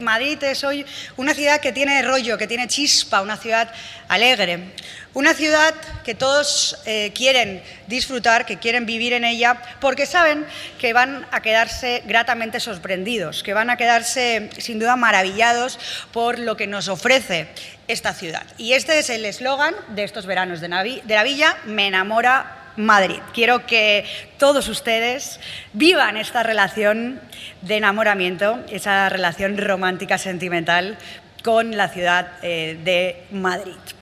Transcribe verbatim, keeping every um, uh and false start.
Madrid es hoy una ciudad que tiene rollo, que tiene chispa, una ciudad alegre, una ciudad que todos eh, quieren disfrutar, que quieren vivir en ella, porque saben que van a quedarse gratamente sorprendidos, que van a quedarse sin duda maravillados por lo que nos ofrece esta ciudad. Y este es el eslogan de estos veranos de, Navi de la Villa: me enamora Madrid. Quiero que todos ustedes vivan esta relación de enamoramiento, esa relación romántica, sentimental con la ciudad eh, de Madrid.